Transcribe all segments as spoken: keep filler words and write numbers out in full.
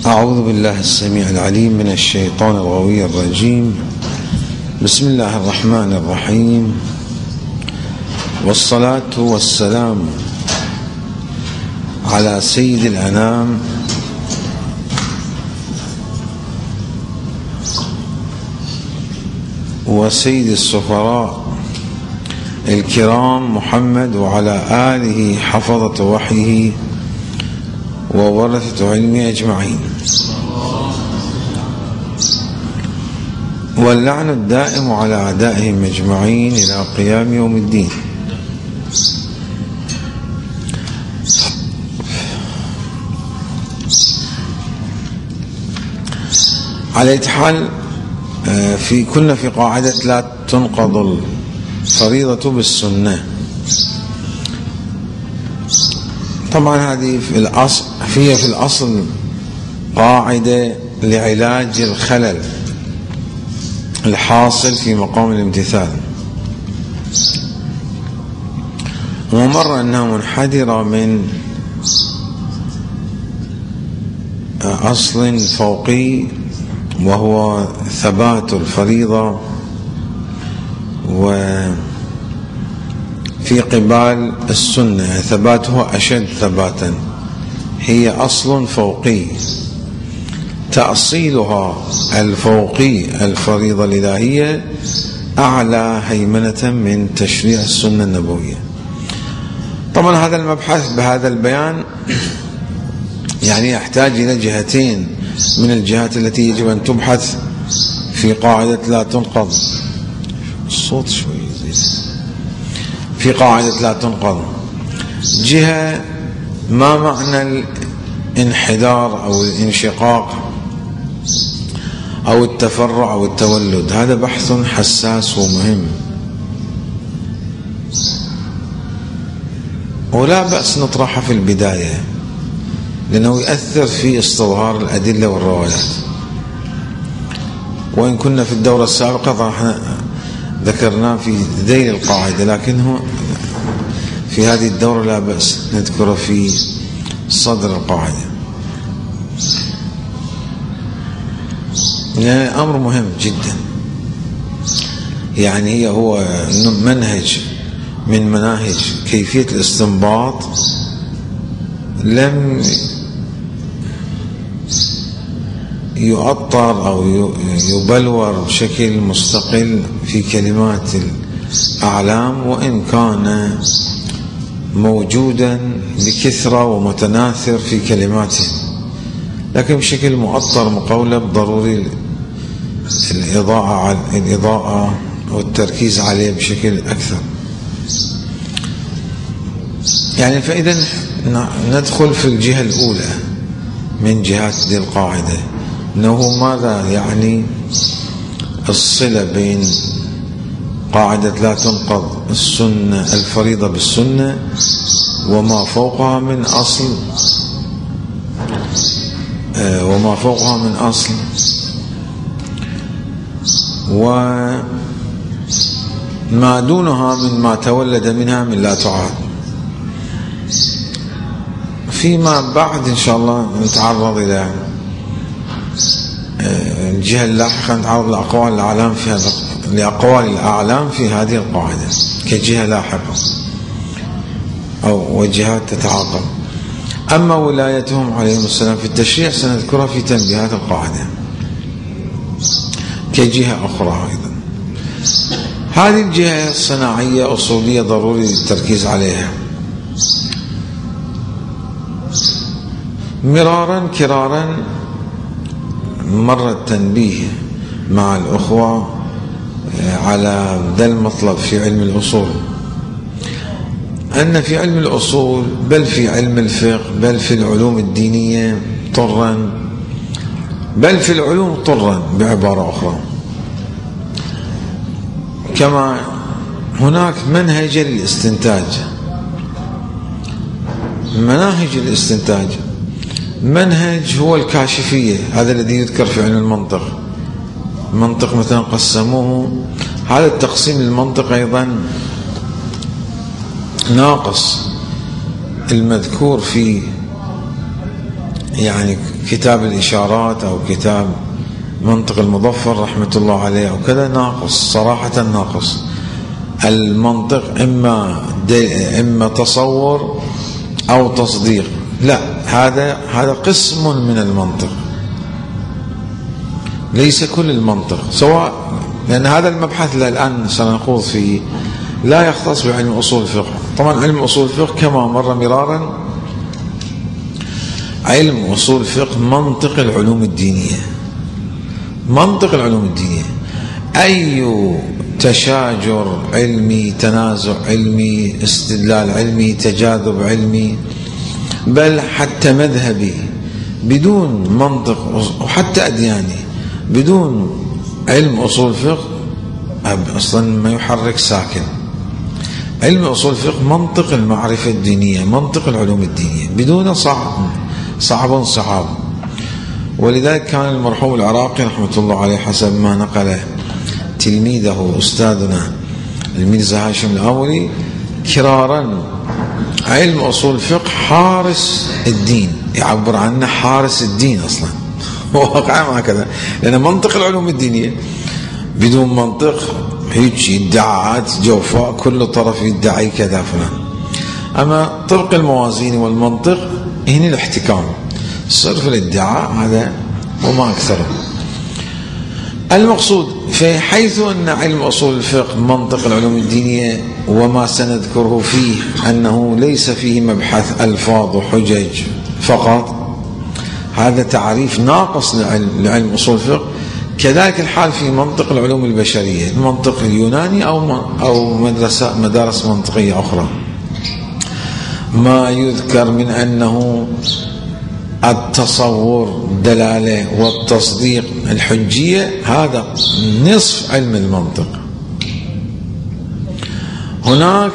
أعوذ بالله السميع العليم من الشيطان الغوي الرجيم. بسم الله الرحمن الرحيم، والصلاة والسلام على سيد الأنام وسيد السفراء الكرام محمد وعلى آله حفظة وحيه وورثة علمه أجمعين، واللعن الدائم على أعدائهم أجمعين إلى قيام يوم الدين. على أي حال، في كنا في قاعدة لا تنقض الفريضة بالسنة. طبعا هذه في الأصل فيها في الأصل قاعدة لعلاج الخلل الحاصل في مقام الامتثال، ومر أنها منحدرة من أصل فوقي وهو ثبات الفريضة، وفي قبال السنة ثباتها أشد ثباتا. هي أصل فوقي تأصيلها الفوقي الفريضة الإلهية أعلى هيمنة من تشريع السنة النبوية. طبعا هذا المبحث بهذا البيان يعني يحتاج إلى جهتين من الجهات التي يجب أن تبحث في قاعدة لا تنقض. الصوت شوي زيد. في قاعدة لا تنقض جهة ما معنى الانحدار أو الانشقاق أو التفرع أو التولد. هذا بحث حساس ومهم، ولا بأس نطرحه في البداية لأنه يؤثر في استظهار الأدلة والروايات. وإن كنا في الدورة السابقة ذكرناه في ذيل القاعدة، لكنه في هذه الدورة لا بأس نذكره في صدر القاعدة، يعني أمر مهم جدا. يعني هي هو منهج من مناهج كيفية الاستنباط لم يؤطر أو يبلور بشكل مستقل في كلمات الأعلام، وإن كان موجودا بكثرة ومتناثر في كلماتهم، لكن بشكل مؤطر مقولب ضروري الإضاءة الإضاءة والتركيز عليه بشكل أكثر. يعني فإذا ندخل في الجهة الأولى من جهات دي القاعدة، أنه ماذا يعني الصلة بين قاعدة لا تنقض السنة الفريضة بالسنة وما فوقها من أصل وما فوقها من أصل وما دونها مما تولد منها من لا تعاد. فيما بعد إن شاء الله نتعرض إلى الجهة اللاحقة، نتعرض لأقوال الأعلام في هذا لأقوال الأعلام في هذه القاعدة كجهة لاحقة أو وجهات تتعاقب. أما ولايتهم عليهم السلام في التشريع سنذكرها في تنبيهات القاعدة كجهة أخرى أيضا. هذه الجهة الصناعية أصولية ضروري التركيز عليها. مرارا كرارا مر التنبيه مع الأخوة على ذا المطلب في علم الأصول، أن في علم الأصول بل في علم الفقه بل في العلوم الدينية طرا بل في العلوم طرا بعبارة أخرى، كما هناك منهج للاستنتاج. مناهج الاستنتاج منهج هو الكاشفية، هذا الذي يذكر في علم المنطق. المنطق مثلا قسموه، هذا التقسيم للمنطق أيضا ناقص المذكور في يعني كتاب الإشارات أو كتاب منطق المظفر رحمة الله عليه أو كذا ناقص، صراحة ناقص. المنطق إما إما تصور أو تصديق، لا، هذا هذا قسم من المنطق ليس كل المنطق، سواء لأن هذا المبحث اللي الآن سنخوض فيه لا يختص بعلم أصول الفقه. طبعا علم أصول الفقه كما مر مرارا علم أصول الفقه منطق العلوم الدينية، منطق العلوم الدينية. أي تشاجر علمي، تنازع علمي، استدلال علمي، تجاذب علمي، بل حتى مذهبي بدون منطق، وحتى أدياني بدون علم أصول الفقه أصلا ما يحرك ساكن. علم أصول الفقه منطق المعرفة الدينية، منطق العلوم الدينية، بدون صعب صعب صعب. ولذلك كان المرحوم العراقي رحمة الله عليه حسب ما نقله تلميذه أستاذنا الميرزا هاشم الآمري كرارا علم أصول الفقه حارس الدين، يعبر عنه حارس الدين أصلا واقعا هكذا، لأن منطق العلوم الدينية بدون منطق هيك ادعاءات جوفاء، كل طرف يدعي كذا فلان. أما طبق الموازين والمنطق هنا الاحتكام، صرف الادعاء هذا وما أكثره. المقصود في حيث أن علم أصول الفقه منطق العلوم الدينية، وما سنذكره فيه أنه ليس فيه مبحث ألفاظ وحجج فقط، هذا تعريف ناقص لعلم, لعلم أصول الفقه. كذلك الحال في منطق العلوم البشرية، المنطق اليوناني أو أو مدرسة مدارس منطقية أخرى، ما يذكر من أنه التصور دلالة والتصديق الحجية، هذا نصف علم المنطق. هناك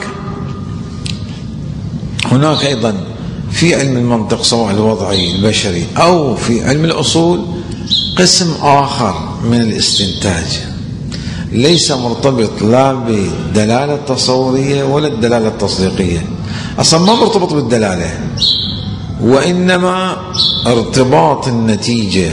هناك أيضا في علم المنطق سواء الوضعي البشري أو في علم الأصول قسم آخر من الاستنتاج ليس مرتبط لا بالدلالة التصورية ولا الدلالة التصديقية، أصلا ما مرتبط بالدلالة، وإنما ارتباط النتيجة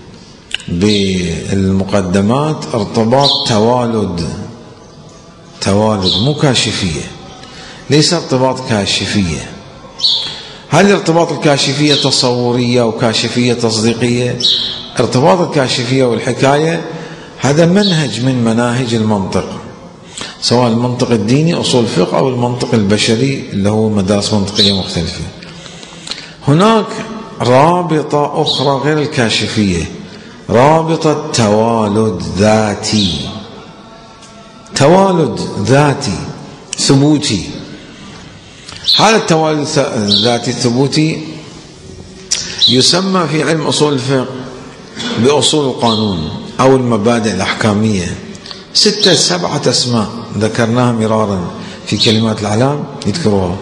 بالمقدمات ارتباط توالد، توالد مو كاشفية، ليس ارتباط كاشفية. هل ارتباط الكاشفية تصورية وكاشفية تصديقية؟ ارتباط الكاشفية والحكاية هذا منهج من مناهج المنطق، سواء المنطق الديني أصول الفقه أو المنطق البشري اللي هو مدارس منطقية مختلفة. هناك رابطة أخرى غير الكاشفية، رابطة توالد ذاتي، توالد ذاتي ثبوتي. هذا التوالد الذاتي الثبوتي يسمى في علم أصول الفقه بأصول القانون أو المبادئ الأحكامية، ستة سبعة أسماء ذكرناها مرارا في كلمات الأعلام يذكروها،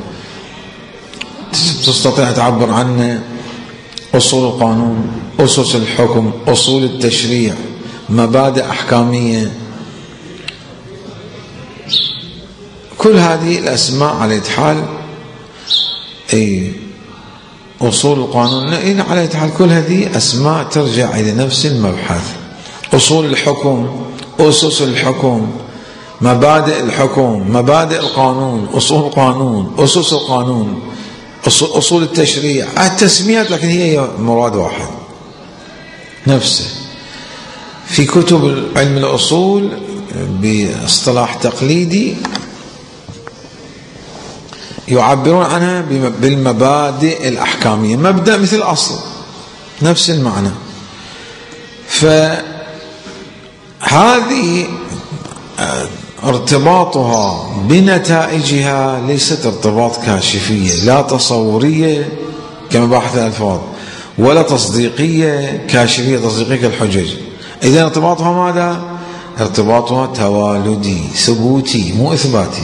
تستطيع تعبر عنه أصول القانون، أسس الحكم، أصول التشريع، مبادئ أحكامية. كل هذه الأسماء على حال أي أصول القانون على حال كل هذه أسماء ترجع إلى نفس المبحث. أصول الحكم، أسس الحكم، مبادئ الحكم، مبادئ القانون، أصول القانون، أسس القانون، أصول التشريع، التسميات لكن هي مراد واحد نفسه. في كتب علم الأصول باصطلاح تقليدي يعبرون عنها بالمبادئ الأحكامية، مبدأ مثل أصل، نفس المعنى. فهذه ارتباطها بنتائجها ليست ارتباط كاشفية لا تصورية كمباحث الألفاظ، ولا تصديقية كاشفية تصديقية كالحجج. إذن ارتباطها ماذا؟ ارتباطها توالدي ثبوتي مو إثباتي.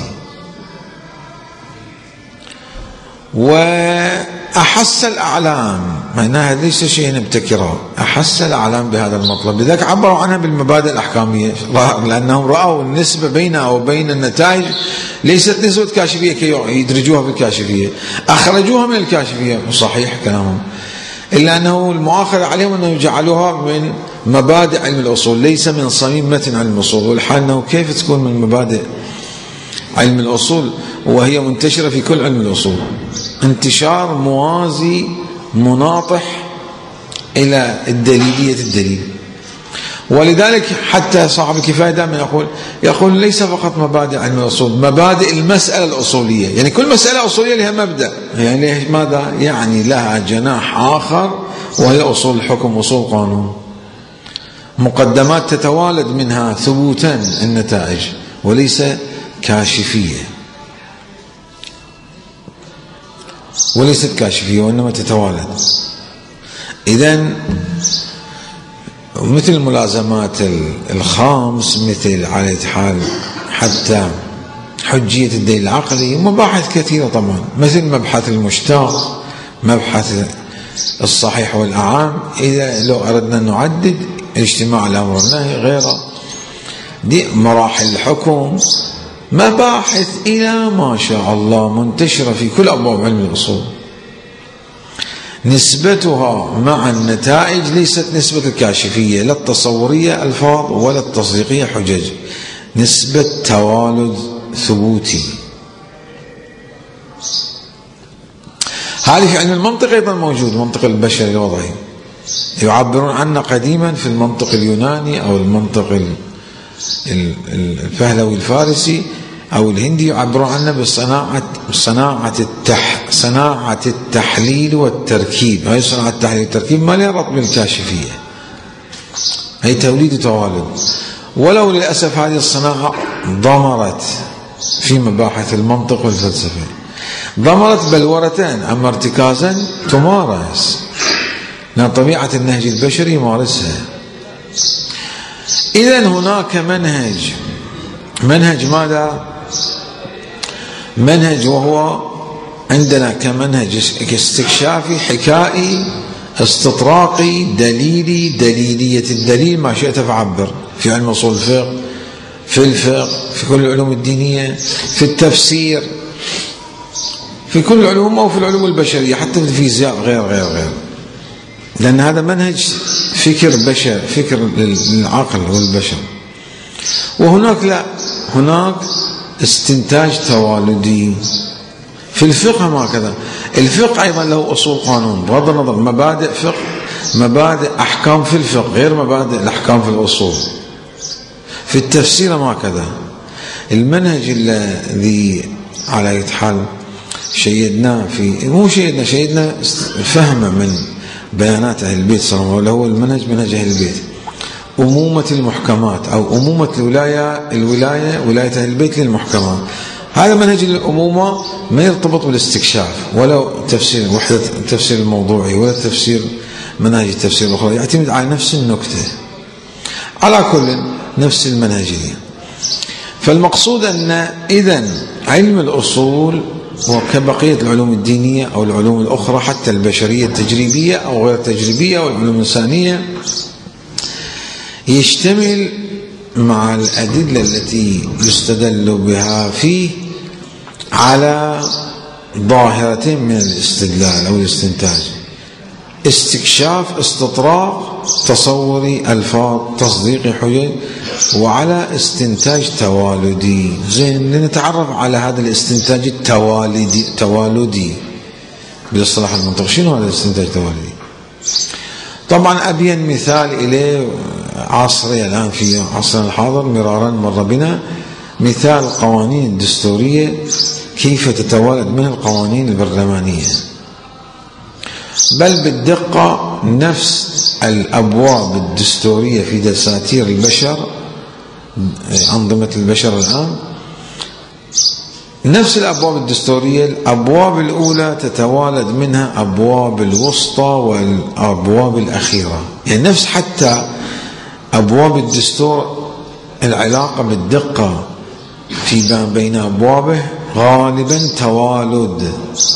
وأحس الأعلام، معناها ليس شيء نبتكره، أحس الأعلام بهذا المطلب، لذلك عبروا عنها بالمبادئ الأحكامية، لأنهم رأوا النسبة بينها وبين النتائج ليست نسبة كاشفية كي يدرجوها بالكاشفية، أخرجوها من الكاشفية. صحيح كلامهم، إلا أنه المؤاخذة عليهم أنه يجعلوها من مبادئ علم الأصول ليس من صميم متن علم الأصول. والحال أنه كيف تكون من مبادئ علم الأصول وهي منتشرة في كل علم الأصول، انتشار موازي مناطح إلى الدليلية الدليل. ولذلك حتى صاحب الكفاية دائما يقول يقول ليس فقط مبادئ علم الأصول، مبادئ المسألة الأصولية، يعني كل مسألة أصولية لها مبدأ، يعني ماذا؟ يعني لها جناح آخر وهي أصول الحكم، أصول قانون، مقدمات تتوالد منها ثبوتا النتائج وليس كاشفية، وليست كاشفية وإنما تتوالد. إذن مثل الملازمات الخامس، مثل على حال حتى حجية الدليل العقلي، ومباحث كثيرة طبعا، مثل مبحث المشتاق، مبحث الصحيح والأعام، إذا لو أردنا أن نعدد الاجتماع الأمر والنهي غيره، دي مراحل الحكم، مباحث إلى ما شاء الله منتشرة في كل أبواب علم الأصول. نسبتها مع النتائج ليست نسبة الكاشفية لا التصورية ألفاظ ولا التصديقية حجج، نسبة توالد ثبوتي. هذه في علم المنطق أيضا موجود، منطق البشري الوضعي، يعبرون عنه قديما في المنطق اليوناني أو المنطق الفهلوي الفارسي أو الهندي، يعبرون عنه بصناعة صناعة التح صناعة التحليل والتركيب. هاي صناعة التحليل والتركيب ما لها ربط بالكاشفية، هي توليد وتوالد. ولو للأسف هذه الصناعة ضمرت في مباحث المنطق والفلسفة، ضمرت بلورتين، أما ارتكازا تمارس، لأن طبيعة النهج البشري يمارسها. إذن هناك منهج، منهج ماذا؟ منهج وهو عندنا كمنهج استكشافي حكائي استطراقي دليلي، دليلية الدليل ما شئت فعبر، في علم أصول الفقه، في الفقه، في كل العلوم الدينية، في التفسير، في كل العلوم أو في العلوم البشرية، حتى في الفيزياء غير غير غير، لأن هذا منهج فكر بشر، فكر للعقل والبشر. وهناك لا، هناك استنتاج توالدي. في الفقه ما كذا، الفقه أيضا له أصول قانون، بغض النظر مبادئ فقه، مبادئ أحكام في الفقه غير مبادئ الأحكام في الأصول. في التفسير ما كذا. المنهج الذي على أي حال شيدنا في، مو شيدنا شيدنا فهمه من بيانات أهل البيت صلى الله عليه وسلم، هو المنهج منهج أهل البيت، أمومة المحكمات أو أمومة الولاية، الولاية ولاية أهل البيت للمحكمات. هذا منهج الأمومة ما يرتبط بالاستكشاف ولا تفسير وحدة التفسير الموضوعي ولا تفسير مناهج التفسير الأخرى، يعتمد على نفس النكتة، على كل نفس المنهجية. فالمقصود أن إذن علم الأصول وكبقية العلوم الدينية أو العلوم الأخرى حتى البشرية التجريبية أو غير التجريبية أو العلوم الإنسانية يشتمل مع الأدلة التي يستدل بها فيه على ظاهرتين من الاستدلال أو الاستنتاج: استكشاف استطراق تصوري ألفاظ تصديقي حجج، وعلى استنتاج توالدي. زين، لنتعرف على هذا الاستنتاج التوالدي توالدي بالاصطلاح المنطق. شنو هذا الاستنتاج التوالدي؟ طبعا أبين مثال إليه عصري الآن في عصرنا الحاضر مرارا مر بنا، مثال القوانين الدستورية كيف تتوالد منها القوانين البرلمانية، بل بالدقة نفس الأبواب الدستورية في دساتير البشر، أنظمة البشر الآن، نفس الأبواب الدستورية، الأبواب الأولى تتوالد منها أبواب الوسطى والأبواب الأخيرة، يعني نفس حتى أبواب الدستور العلاقة بالدقة في بين أبوابه غالبا توالد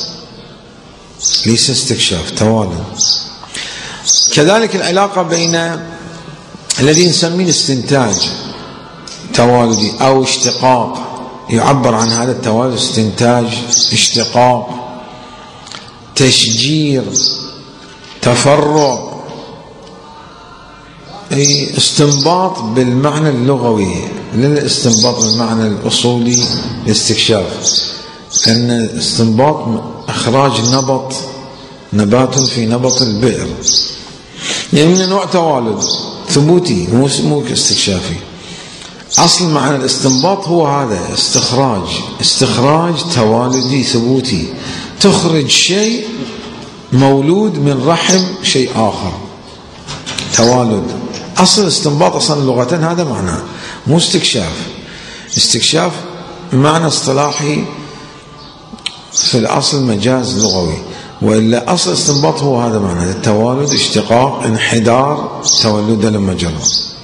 ليس استكشاف، توالد. كذلك العلاقة بين الذي نسميه استنتاج توالدي أو اشتقاق، يعبر عن هذا التوالد استنتاج، اشتقاق، تشجير، تفرع، أي استنباط بالمعنى اللغوي، للاستنباط بالمعنى الأصولي الاستكشاف، أن استنباط إخراج نبط نبات في نبط البئر، يعني من نوع توالد ثبوتي مو مو استكشافي. أصل معنى الاستنباط هو هذا، استخراج استخراج توالدي ثبوتي، تخرج شيء مولود من رحم شيء آخر، توالد. أصل الاستنباط أصلا لغة هذا معناه، مو استكشاف. استكشاف معنى اصطلاحي في الأصل مجاز لغوي، وإلا أصل الاستنباط هو هذا معناه، التوالد، اشتقاق، انحدار، تولد لما جرى.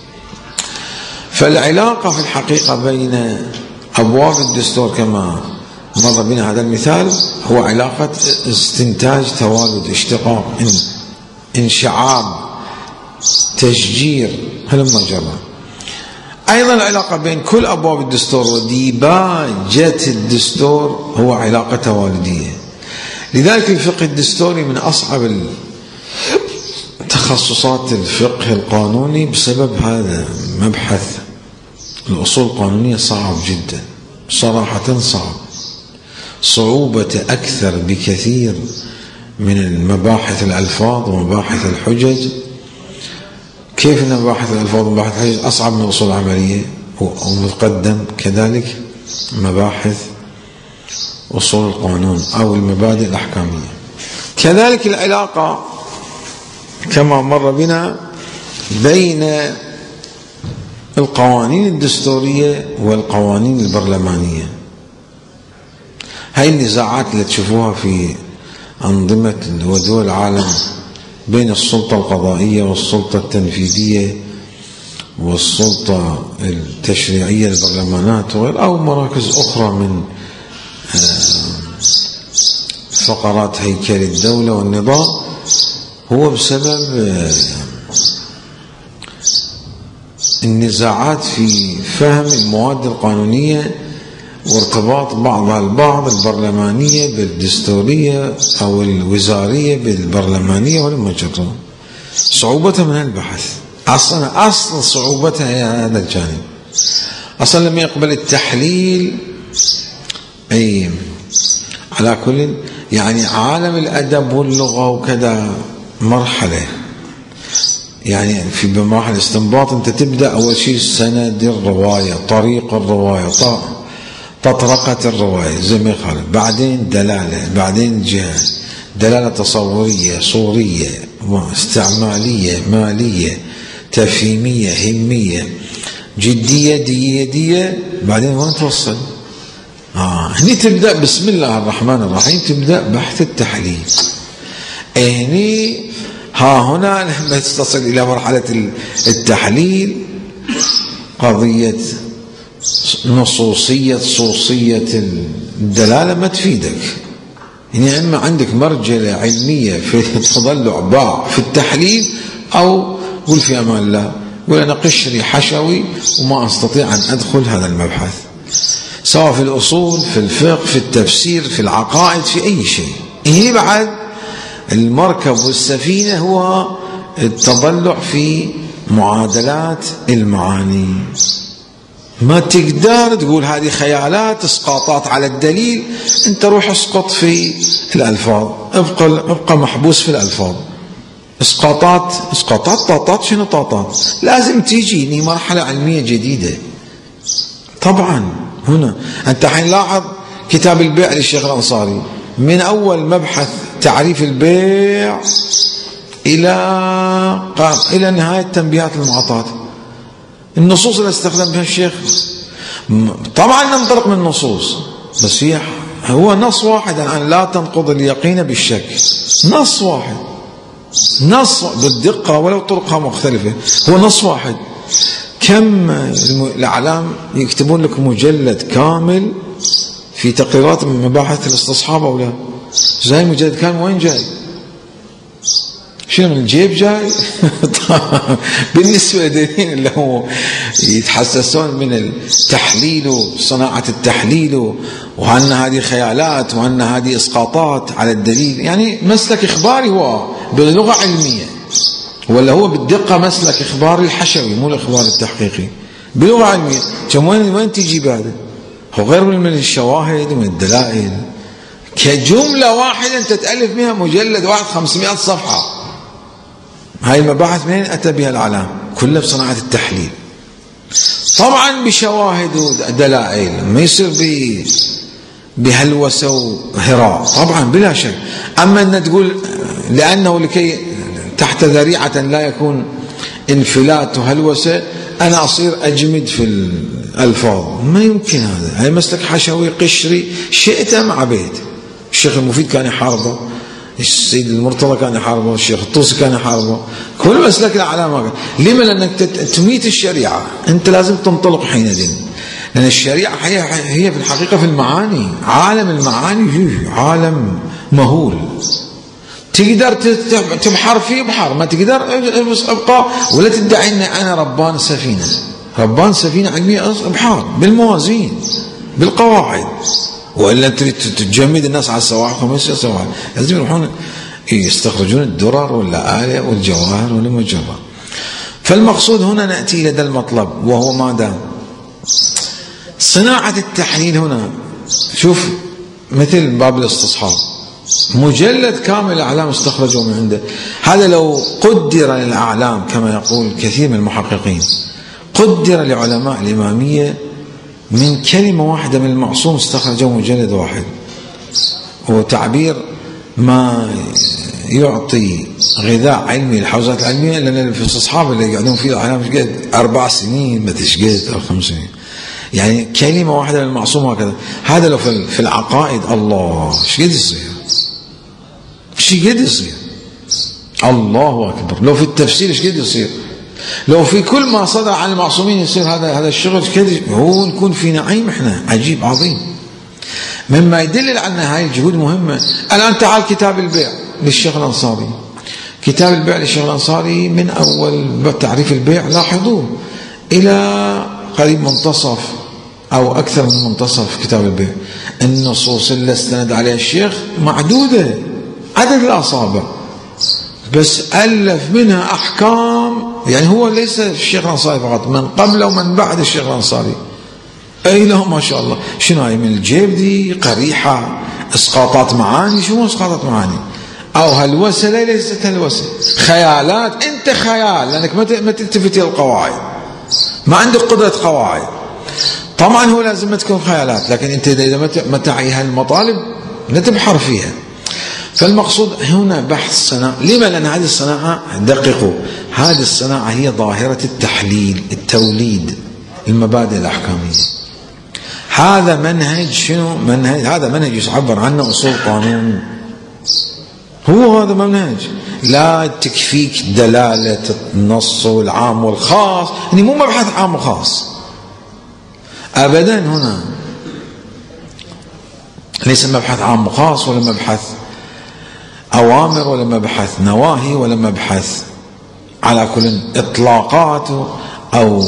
فالعلاقة في الحقيقة بين أبواب الدستور كما مر بنا هذا المثال هو علاقة استنتاج، توالد، اشتقاق، انشعاب، تشجير، هلما جرى. أيضا العلاقة بين كل أبواب الدستور وديباجة الدستور هو علاقة توالدية. لذلك الفقه الدستوري من أصعب تخصصات الفقه القانوني بسبب هذا. مبحث الأصول القانونية صعب جدا، صراحة صعب، صعوبة أكثر بكثير من المباحث الألفاظ ومباحث الحجج. كيف أن مباحث الألفاظ ومباحث الحجج أصعب من الأصول العملية، ومتقدم كذلك مباحث أصول القانون أو المبادئ الأحكامية. كذلك العلاقة كما مر بنا بين القوانين الدستورية والقوانين البرلمانية. هاي النزاعات اللي تشوفوها في أنظمة ودول العالم بين السلطة القضائية والسلطة التنفيذية والسلطة التشريعية البرلمانات أو مراكز أخرى من فقرات هيكل الدولة والنظام، هو بسبب النزاعات في فهم المواد القانونية وارتباط بعضها البعض، البرلمانية بالدستورية أو الوزارية بالبرلمانية والمجرى. صعوبتها من البحث، أصلا أصل صعوبتها هي هذا الجانب. أصلا لم يقبل التحليل. أي على كل يعني عالم الأدب واللغة وكذا مرحلة، يعني في بمراحل الاستنباط أنت تبدأ أول شيء سند الرواية، طريق الرواية، تطرقة الرواية زي ما يقال، بعدين دلالة، بعدين جهة، دلالة تصورية، صورية، استعمالية، مالية، تفهيمية، همية، جدية، دية، دية، بعدين وين توصل؟ آه هني تبدأ بسم الله الرحمن الرحيم، تبدأ بحث التحليل. هني ها هنا لما تصل إلى مرحلة التحليل قضية نصوصية صوصية الدلالة ما تفيدك. يعني إما عندك مرجلة علمية في التضلع باع في التحليل، أو قل في أمان الله قل أنا قشري حشوي وما أستطيع أن أدخل هذا المبحث، سواء في الأصول، في الفقه، في التفسير، في العقائد، في أي شيء. هي بعد المركب والسفينة هو التضلع في معادلات المعاني. ما تقدر تقول هذه خيالات، اسقاطات على الدليل، انت روح اسقط في الألفاظ، ابقى, ابقى محبوس في الألفاظ. اسقاطات اسقاطات طاطات، شنو طاطات؟ لازم تيجي مرحلة علمية جديدة. طبعا هنا انت حين لاحظ كتاب البيع للشيخ الأنصاري، من أول مبحث تعريف البيع إلى إلى نهاية تنبيهات المعطات، النصوص اللي استخدم بها الشيخ طبعا ننطلق من النصوص، بس هي هو نص واحد الآن، لا تنقض اليقين بالشك، نص واحد، نص بالدقة ولو طرقها مختلفة، هو نص واحد. كم الأعلام يكتبون لك مجلد كامل في تقريرات من مباحث الاستصحاب أو لا؟ زي مجلد كان وين جاي؟ شنو من الجيب جاي؟ بالنسبة للذين اللي هو يتحسسون من التحليل وصناعة التحليل وأن هذه خيالات وأن هذه إسقاطات على الدليل، يعني مسلك إخباري هو بلغة علمية، ولا هو بالدقة مسلك إخبار الحشوي مو الإخبار التحقيقي بلغة علمية. كم وين وين تجيب هذا؟ هو غير من الشواهد ومن الدلائل. كجملة واحدة أنت تألف بها مجلد واحد خمسمائة صفحة. هاي المباحث منين أتى بها العلام؟ كلها بصناعة التحليل، طبعا بشواهد ودلائل، ما يصير بهلوسة وهراء طبعا بلا شك. أما أن تقول لأنه لكي تحت ذريعة لا يكون انفلات وهلوسة أنا أصير أجمد في الألفاظ، ما يمكن هذا. هاي مسلك حشوي قشري شئت أم عبيد. الشيخ المفيد كان يحاربه، السيد المرتضى كان يحاربه، الشيخ الطوسي كان يحاربه، كل مسلك الأعلام. لما؟ لأنك تميت الشريعة، أنت لازم تنطلق حينئذ، لأن الشريعة هي هي في الحقيقة في المعاني، عالم المعاني عالم مهول، تقدر تبحر فيه بحر، ما تقدر ابقى ولا تدعي ان انا ربان سفينه. ربان سفينه علميه ابحار بالموازين بالقواعد، والا تريد تجمد الناس على السواحل وما يصير سواحل، لازم يروحون يستخرجون الدرر والآلة والجواهر والمجرة. فالمقصود هنا ناتي الى ذا المطلب، وهو ماذا؟ صناعه التحليل. هنا شوف مثل باب الاستصحاب، مجلد كامل الأعلام استخرجوا من عنده. هذا لو قدر للأعلام كما يقول كثير من المحققين، قدر لعلماء الإمامية من كلمة واحدة من المعصوم استخرجوا مجلد واحد. هو تعبير ما يعطي غذاء علمي للحوزات العلمية، لأن في الأصحاب اللي يقعدون فيه الأعلام شقد أربع سنين ما تشقد أو خمس سنين، يعني كلمة واحدة من المعصوم هكذا. هذا لو في العقائد الله ايش قد يصير؟ ايش قد يصير؟ الله أكبر. لو في التفسير ايش قد يصير؟ لو في كل ما صدر عن المعصومين يصير هذا هذا الشغل كذا، هو نكون في نعيم احنا عجيب عظيم. مما يدل على ان هاي الجهود مهمة. الآن تعال كتاب البيع للشيخ الأنصاري، كتاب البيع للشيخ الأنصاري من أول تعريف البيع لاحظوه إلى قريب منتصف أو أكثر من منتصف كتاب البيع. النصوص اللي استند عليها الشيخ معدودة عدد الأصابع، بس ألف منها أحكام. يعني هو ليس الشيخ الأنصاري فقط، من قبل ومن بعد الشيخ الأنصاري أي له ما شاء الله. شنو هاي من الجيب دي؟ قريحة، إسقاطات معاني. شو إسقاطات معاني؟ أو هلوسة؟ لا ليست هلوسة، خيالات. أنت خيال لأنك ما تلتفت إلى القواعد، ما عندك قدرة قواعد. طبعا هو لازم تكون خيالات، لكن أنت إذا ما تعيها المطالب لا تبحر فيها. فالمقصود هنا بحث الصناعة. لما؟ لأن هذه الصناعة، دققوا، هذه الصناعة هي ظاهرة التحليل، التوليد، المبادئ الأحكامية. هذا منهج شنو؟ منهج هذا منهج يعبر عنه أصول قانون. هو هذا منهج، لا تكفيك دلالة النص والعام والخاص، يعني مو مبحث عام وخاص أبدا. هنا ليس مبحث عام وخاص، ولا مبحث أوامر، ولا مبحث نواهي، ولا مبحث على كل إطلاقات أو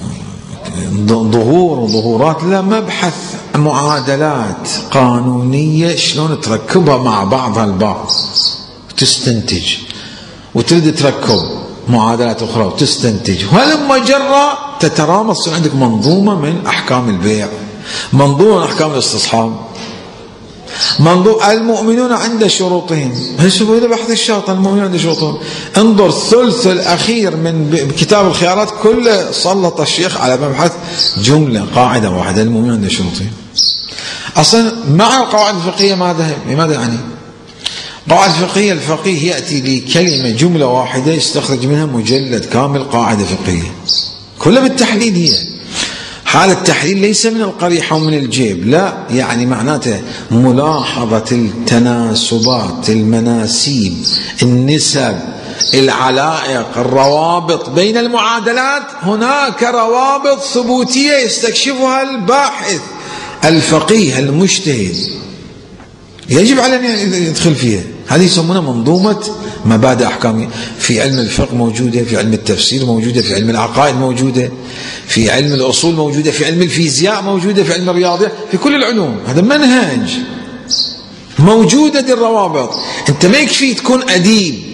ظهور وظهورات، لا، مبحث معادلات قانونية شلون تركبها مع بعضها البعض تستنتج، وتريد تركب معادلات أخرى وتستنتج، ولما جرى تترامس عندك منظومة من أحكام البيع، منظومة من أحكام الاستصحاب، منظومة المؤمنون عند شروطهم. هذا بحث الشاطئ، المؤمنون عند شروطهم. انظر الثلث الأخير من كتاب الخيارات كله سلط الشيخ على مبحث جملة قاعدة واحدة، المؤمنون عند شروطهم. أصلا مع القواعد الفقهية ماذا ماذا يعني؟ قواعد فقهية، الفقيه يأتي لكلمة جملة واحدة يستخرج منها مجلد كامل قاعدة فقهية، كلها بالتحليل. هي حال التحليل ليس من القريحة ومن الجيب، لا، يعني معناته ملاحظة التناسبات، المناسيب، النسب، العلائق، الروابط بين المعادلات. هناك روابط ثبوتية يستكشفها الباحث الفقيه المجتهد، يجب على أن يدخل فيها. هذه يسمونها منظومة مبادئ أحكامية. في علم الفقه موجودة، في علم التفسير موجودة، في علم العقائد موجودة، في علم الأصول موجودة، في علم الفيزياء موجودة، في علم الرياضيات، في كل العلوم. هذا منهج موجودة. دي الروابط. أنت ما يكفي تكون أديب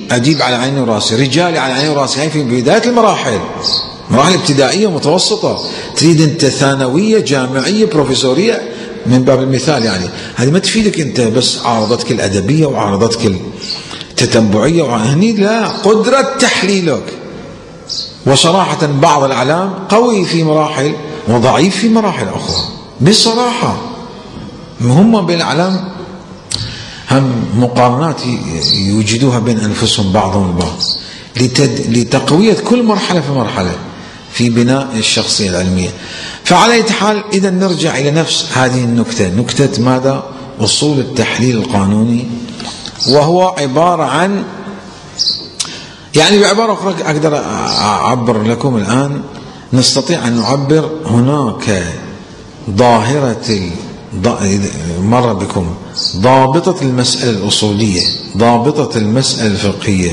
أجيب على عيني وراسي، رجالي على عيني وراسي. هاي في بداية المراحل، مراحل ابتدائية ومتوسطة. تريد أنت ثانوية جامعية بروفيسورية من باب المثال، يعني هذه ما تفيدك أنت بس عارضتك الأدبية وعارضتك التتبعية، وهني لا، قدرة تحليلك. وصراحة بعض الأعلام قوي في مراحل وضعيف في مراحل أخرى، بصراحة. هم بالأعلام هم مقارنات يوجدوها بين أنفسهم بعضهم البعض لتقوية كل مرحلة في مرحلة في بناء الشخصية العلمية. فعلى أي حال، إذا نرجع إلى نفس هذه النكتة، نكتة ماذا؟ أصول التحليل القانوني، وهو عبارة عن، يعني بعبارة أخرى أقدر أعبر لكم الآن، نستطيع أن نعبر هناك ظاهرة مر بكم ضابطة المسألة الأصولية، ضابطة المسألة الفقهية،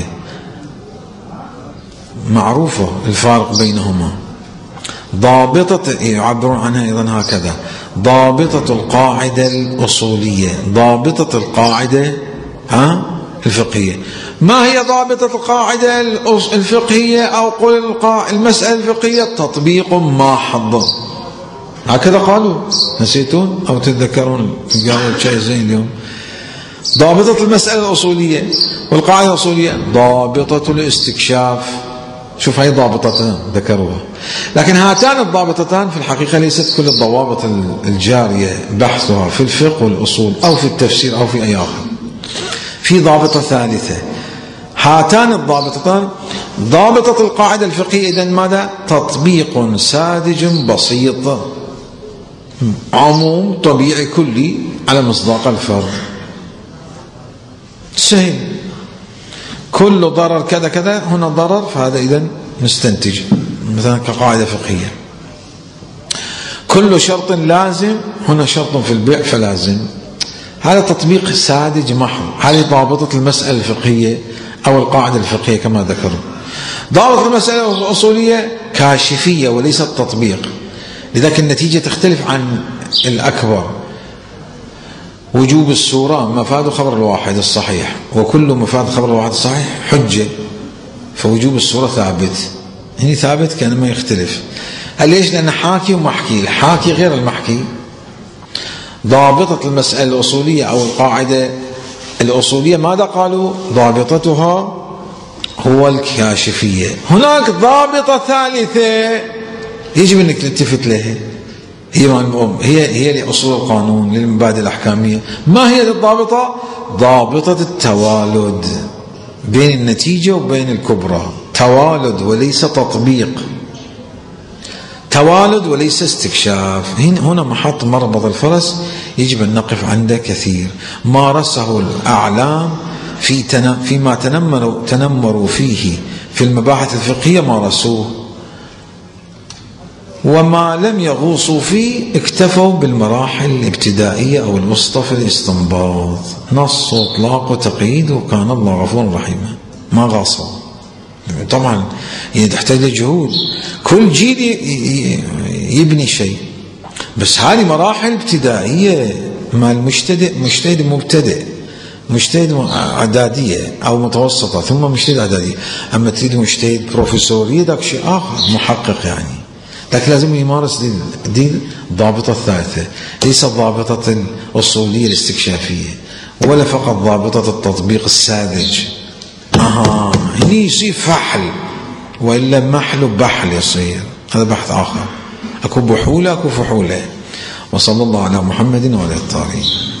معروفة الفارق بينهما. ضابطة يعبرون عنها أيضا هكذا، ضابطة القاعدة الأصولية، ضابطة القاعدة ها الفقهية. ما هي ضابطة القاعدة الفقهية أو قل المسألة الفقهية؟ تطبيق ما حضر، هكذا قالوا. نسيتون أو تتذكرون؟ قالوا شيء زين اليوم. ضابطة المسألة الأصولية والقاعدة الأصولية ضابطة الاستكشاف. شوف هاي ضابطتان ذكروها، لكن هاتان الضابطتان في الحقيقة ليست كل الضوابط الجارية بحثها في الفقه والأصول أو في التفسير أو في أي آخر. في ضابطة ثالثة، هاتان الضابطتان ضابطة القاعدة الفقهية. إذن ماذا؟ تطبيق ساذج بسيط، عموم طبيعي كلي على مصداق الفرد، سهل. كل ضرر كذا كذا، هنا ضرر، فهذا إذن نستنتج مثلا كقاعدة فقهية. كل شرط لازم، هنا شرط في البيع فلازم. هذا تطبيق ساذج محض. هذه ضابطة المسألة الفقهية أو القاعدة الفقهية كما ذكروا. ضابطة المسألة الأصولية كاشفية وليست تطبيق، لذلك النتيجة تختلف عن الأكبر. وجوب الصورة مفاد خبر الواحد الصحيح، وكل مفاد خبر الواحد الصحيح حجة، فوجوب الصورة ثابت. هنا ثابت كان ما يختلف. هل ليش؟ لأن حاكي ومحكي، الحاكي غير المحكي. ضابطة المسألة الأصولية أو القاعدة الأصولية ماذا قالوا؟ ضابطتها هو الكاشفية. هناك ضابطة ثالثة يجب أنك تلتفت لها، هي هي هي لأصول القانون، للمبادئ الأحكامية. ما هي الضابطة؟ ضابطة التوالد بين النتيجة وبين الكبرى، توالد وليس تطبيق، توالد وليس استكشاف. هنا محط مربط الفرس يجب أن نقف عنده كثير. مارسه الأعلام في فيما تنمروا تنمروا فيه في المباحث الفقهية مارسوه، وما لم يغوصوا فيه اكتفوا بالمراحل الابتدائية أو الوسطى في الاستنباط، نص وإطلاق وتقييد، وكان الله غفورا رحيما، ما غاصوا. طبعا يعني تحتاج لجهود، كل جيل يبني شيء، بس هذه مراحل ابتدائية مع المجتهد، مجتهد مبتدئ، مجتهد اعدادية او متوسطة ثم مجتهد اعدادية. اما تريد مجتهد بروفيسورية ذاك شيء اخر، محقق يعني، لكن لازم يمارس دي, دي الضابطة الثالثة، ليس الضابطة الأصولية الاستكشافية، ولا فقط ضابطة التطبيق الساذج. اها هني يصير فحل، والا محل وبحل يصير، هذا بحث اخر. اكو بحولة اكو فحولة. وصلى الله على محمد وعلى الطاهرين.